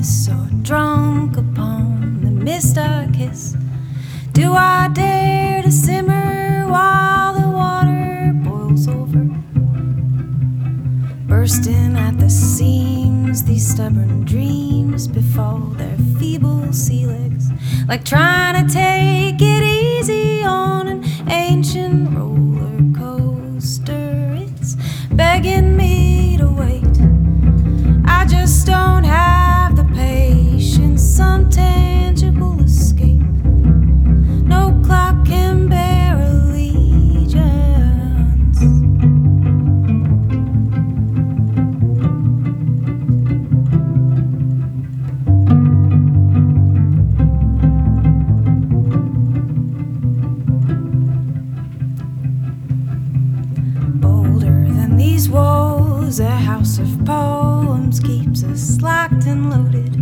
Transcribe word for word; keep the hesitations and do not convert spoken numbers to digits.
kiss or drunk upon the mist I kiss? Do I dare to simmer while the water boils over? Bursting at the seams, these stubborn dreams befall their feeble sea legs, like trying to take it easy on an ancient roller coaster. It's begging me to wait. I just don't have the patience, some tangible escape. No clock can bear allegiance. Bolder than these walls, a house of poems keeps us locked and loaded.